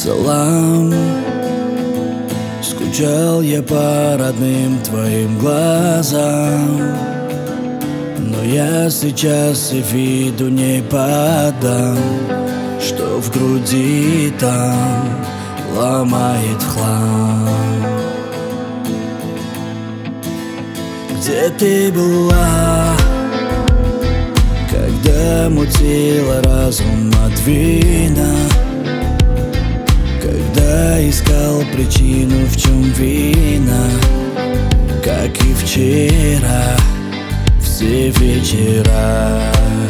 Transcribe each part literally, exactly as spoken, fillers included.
Салам, скучал я по родным твоим глазам, но я сейчас и виду не подам, что в груди там ломает в хлам. Где ты была, когда мутила разум от вина, когда искал причину, в чем вина, как и вчера, все вечера.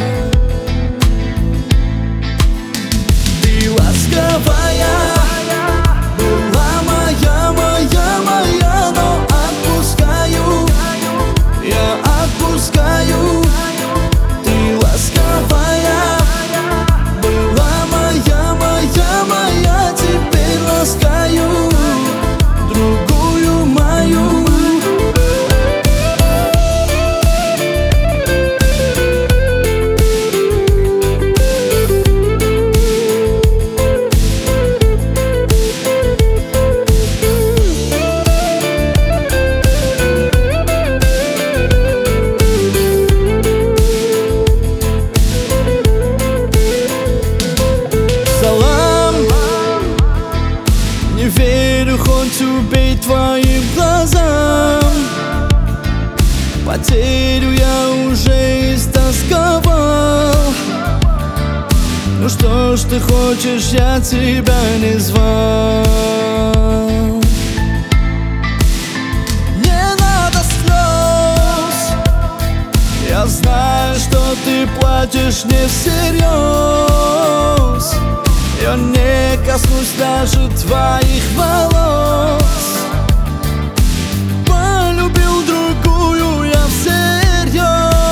Ты ласковая была моя, моя, моя, но отпускаю, я отпускаю. Ты ласковая была моя, моя, моя, теперь ласкаю другую мою. Не верю, хоть убей твоим глазам. Потерю я уже истосковал. Ну что ж ты хочешь, я тебя не звал. Не надо слез, я знаю, что ты плачешь не всерьез. Я не коснусь даже твоих волос. Полюбил другую я всерьез.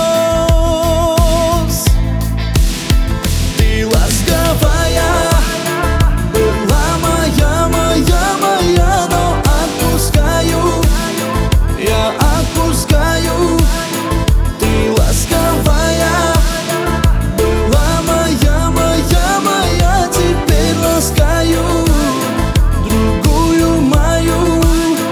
Ты ласковая была моя, моя, моя, но отпускаю, я отпускаю. Ты ласковая была моя, моя, моя, теперь ласкаю другую мою.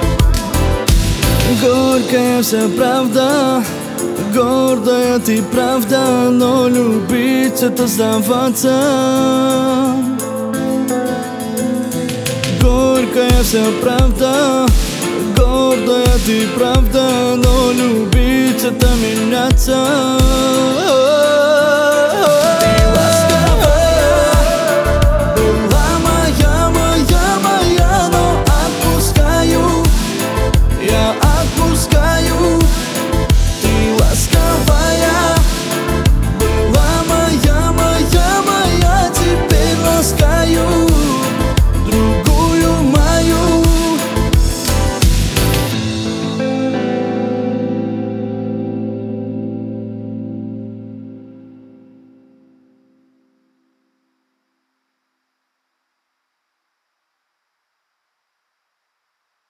Горькая вся правда, гордая ты правда, но любить это сдаваться. Горькая вся правда, гордая ты правда, но любить это меняться.